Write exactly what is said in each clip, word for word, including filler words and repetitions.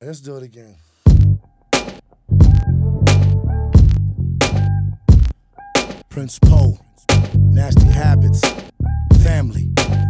Let's do it again. Prince Poe, Nasty Habits, Family.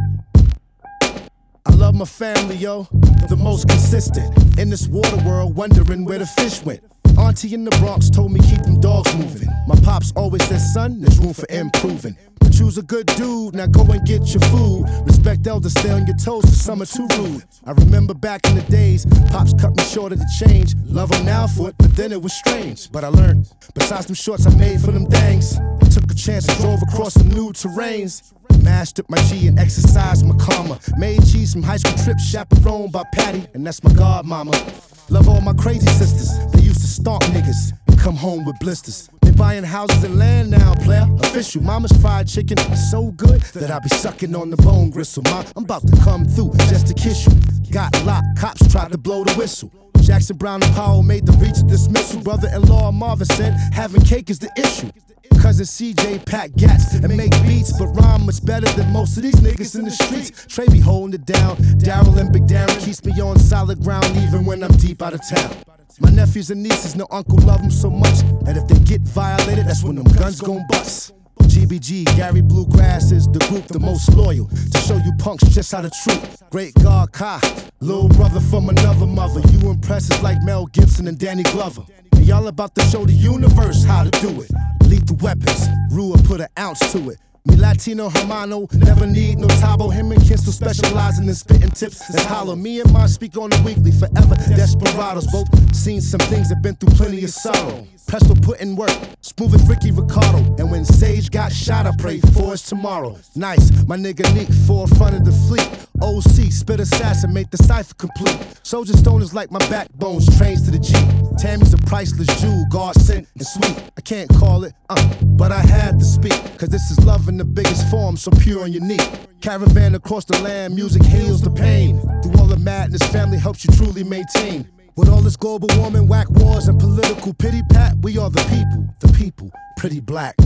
I love my family, yo, the most consistent. In this water world, wondering where the fish went. Auntie in the Bronx told me keep them dogs moving. My pops always said, son, there's room for improving. But you's a good dude, now go and get your food. Respect elders, stay on your toes, cause some are too rude. I remember back in the days, pops cut me short of the change. Love him now for it, but then it was strange. But I learned, besides them shorts I made for them dangs, I took a chance and drove across some new terrains. Mashed up my G and exercised my karma. Made cheese from high school trips, chaperoned by Patty, and that's my godmama. Love all my crazy sisters, they used to stalk niggas and come home with blisters. They buying houses and land now, player, official. Mama's fried chicken is so good that I be sucking on the bone gristle. Ma, I'm about to come through just to kiss you. Got locked, cops tried to blow the whistle. Jackson Brown and Powell made the reach of dismissal. Brother-in-law Marvin said having cake is the issue. Cousin C J pack gats and make beats, but rhyme much better than most of these niggas in the streets. Trey be holding it down. Daryl and Big Darren keeps me on solid ground even when I'm deep out of town. My nephews and nieces, no uncle love them so much that if they get violated, that's when them guns gon' bust. G B G, Gary Bluegrass is the group the most loyal to show you punks just how the truth. Great God Kai, little brother from another mother. You impresses like Mel Gibson and Danny Glover. And y'all about to show the universe how to do it. Lethal weapons, Rua put an ounce to it. Me Latino Hermano, never need no Tabo. Him and Ken still specializing in spitting tips that's hollow. Me and mine speak on the weekly, forever desperados. Both seen some things that been through plenty of sorrow. Presto put in work, smooth as Ricky Ricardo. And when Sage got shot, I prayed for his tomorrow. Nice, my nigga Neek, forefront of the fleet. O C, spit assassin, make the cipher complete. Soldier Stone is like my backbones, trains to the G. Tammy's a priceless jewel, God sent and sweet. I can't call it, uh, but I had to speak. Cause this is love in the biggest form, so pure and unique. Caravan across the land, music heals the pain. Through all the madness, family helps you truly maintain. With all this global warming, whack wars, and political pity pat, we are the people, the people, pretty black.